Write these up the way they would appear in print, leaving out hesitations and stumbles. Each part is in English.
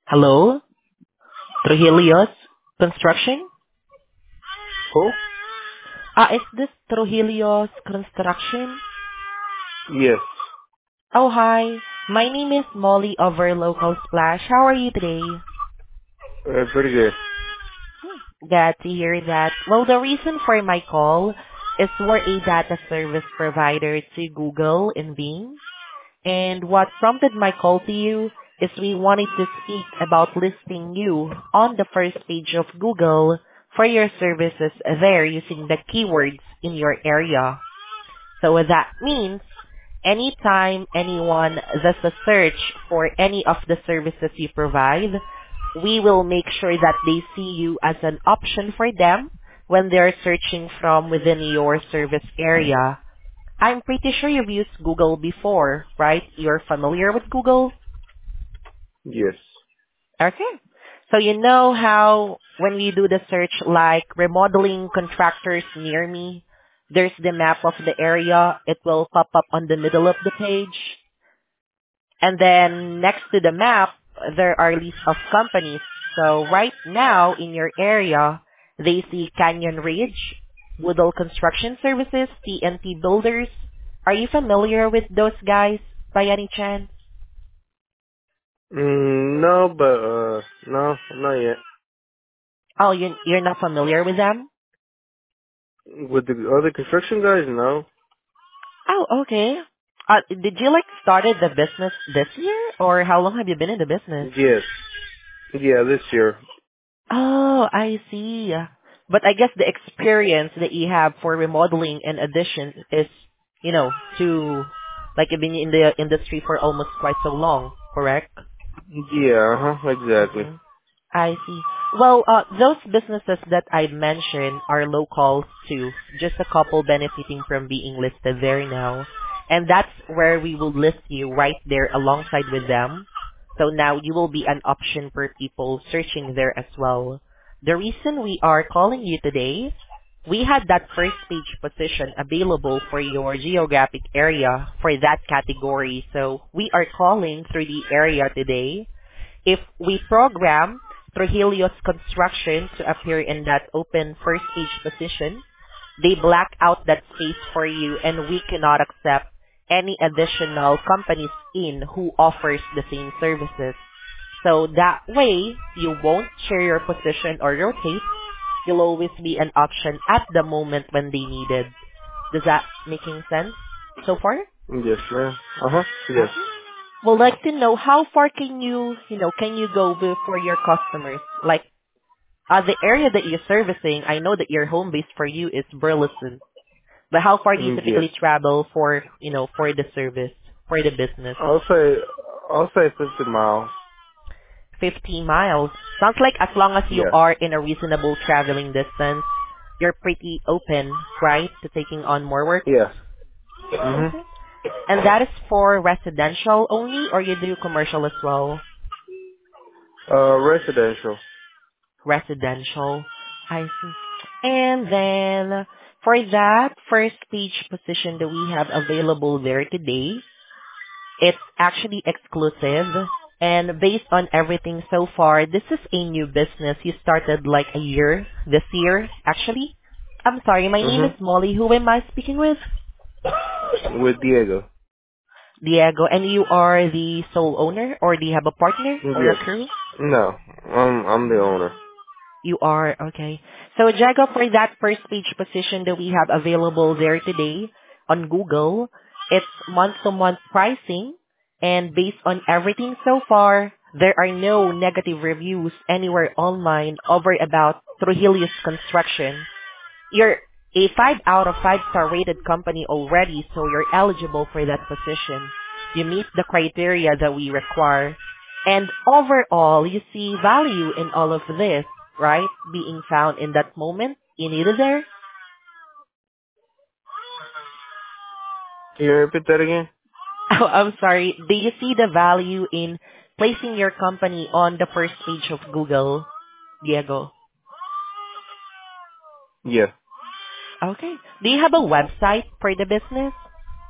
Hello, Trujillo's Construction? Who? Is this Trujillo's Construction? Yes. Oh, hi. My name is Molly over Local Splash. How are you today? Pretty good. Glad to hear that. Well, the reason for my call is we're a data service provider to Google and Bing. And what prompted my call to you is we wanted to speak about listing you on the first page of Google for your services there using the keywords in your area. So what that means, anytime anyone does a search for any of the services you provide, we will make sure that they see you as an option for them when they're searching from within your service area. I'm pretty sure you've used Google before, right? You're familiar with Google? Yes. Okay. So you know how when we do the search like remodeling contractors near me, there's the map of the area. It will pop up on the middle of the page. And then next to the map, there are lists of companies. So right now in your area, they see Canyon Ridge, Woodall Construction Services, TNT Builders. Are you familiar with those guys by any chance? No, but no, not yet. Oh, you're not familiar with them? With the other construction guys, no. Oh, okay. Did you like started the business this year, or how long have you been in the business? Yes. Yeah, this year. Oh, I see. But I guess the experience that you have for remodeling and addition is, to like you've been in the industry for almost quite so long, correct? Yeah, exactly. Mm-hmm. I see. Well, those businesses that I mentioned are locals too, just a couple benefiting from being listed there now. And that's where we will list you right there alongside with them. So now you will be an option for people searching there as well. The reason we are calling you today, we had that first page position available for your geographic area for that category. So we are calling through the area today. If we program Trujillo's construction to appear in that open first page position, they black out that space for you and we cannot accept any additional companies in who offers the same services. So that way, you won't share your position or rotate. You'll always be an option at the moment when they needed. Does that making sense so far? Yes, ma'am. Yes. Okay. Would like to know how far can you go for your customers? Like, the area that you're servicing, I know that your home base for you is Burleson, but how far do you Yes. typically travel for the service, for the business? I'll say 50 miles. 15 miles. Sounds like as long as you Yes. are in a reasonable traveling distance, you're pretty open, right, to taking on more work? Yeah. Okay. And that is for residential only, or you do commercial as well? Residential. Residential. I see. And then for that first page position that we have available there today, it's actually exclusive. And based on everything so far, this is a new business. You started like a year, this year, actually. I'm sorry, my name is Molly. Who am I speaking with? With Diego. Diego. And you are the sole owner, or do you have a partner or a Yes. crew? No, I'm the owner. You are, okay. So Jago, for that first page position that we have available there today on Google, it's month-to-month pricing, and based on everything so far, there are no negative reviews anywhere online over about Trujillo's construction. You're a 5 out of 5 star rated company already, so you're eligible for that position. You meet the criteria that we require. And overall, you see value in all of this, right? Being found in that moment you needed there. Can you repeat that again? Oh, I'm sorry. Do you see the value in placing your company on the first page of Google, Diego? Yeah. Okay. Do you have a website for the business?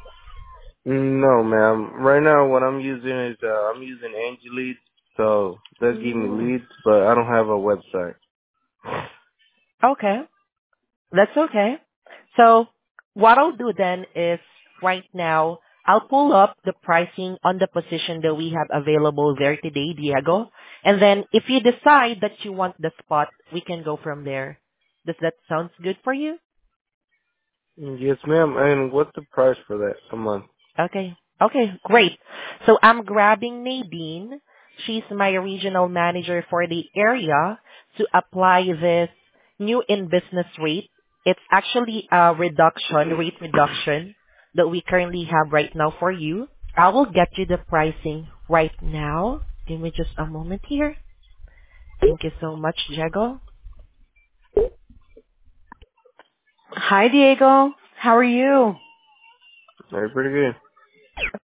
No, ma'am. Right now, what I'm using is I'm using Angie Lead. So that give me Mm. leads, but I don't have a website. Okay. That's okay. So what I'll do then is right now, I'll pull up the pricing on the position that we have available there today, Diego. And then if you decide that you want the spot, we can go from there. Does that sound good for you? Yes, ma'am. And what's the price for that a month? Okay. Okay, great. So I'm grabbing Nadine. She's my regional manager for the area to apply this new in business rate. It's actually a rate reduction that we currently have right now for you. I will get you the pricing right now. Give me just a moment here. Thank you so much, Diego. Hi, Diego. How are you? Very pretty good.